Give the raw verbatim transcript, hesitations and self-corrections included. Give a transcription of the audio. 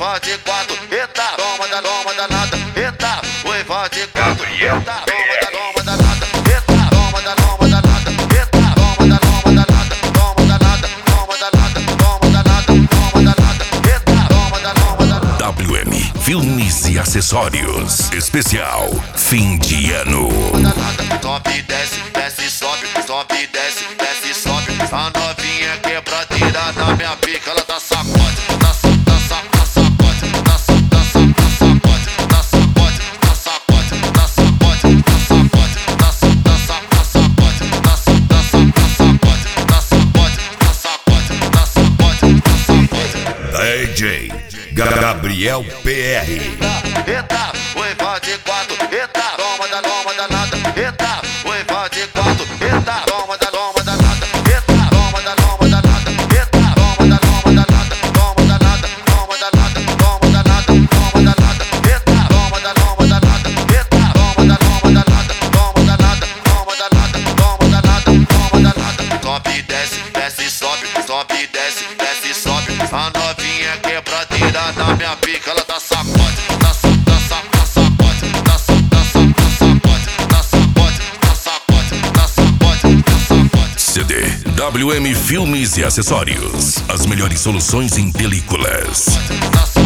invade quatro, eita, toma da toma danada, eita, o invade quatro, eita, toma da toma danada, eita, toma da toma danada, eita, toma da toma danada, toma danada, toma danada, toma danada, toma danada, eita, toma da toma danada. W M Filmes e Acessórios Especial Fim de Ano. Sobe, desce, desce, sobe, sobe, desce, desce, sobe. A novinha quebradeira na minha pica, ela tá sacode, tá sacode, tá sacode, tá sacode, tá sacode, tá sacode, tá sacode, tá sacode, tá sacode, tá sacode, tá sacode, tá sacode, tá sacode, tá sacode, tá sacode. D J Gabriel P R. Eita, o invade quatro, eita, toma da toma danada, eita, o invade quatro, eita, toma da toma danada, eita, toma da toma danada, eita, toma da toma danada, toma danada, toma danada, toma danada, toma danada, eita, toma da toma danada, eita, toma da toma danada, toma danada, toma danada, toma danada, toma danada. Sobe, desce, desce, sobe, sobe, desce, desce, sobe. A novinha quebradeira na minha pica, ela tá sacode, tá sacode, tá sacode, tá sacode, tá sacode, tá sacode, tá sacode, tá sacode, tá sacode. C D W M Filmes e Acessórios. As melhores soluções em películas. Tá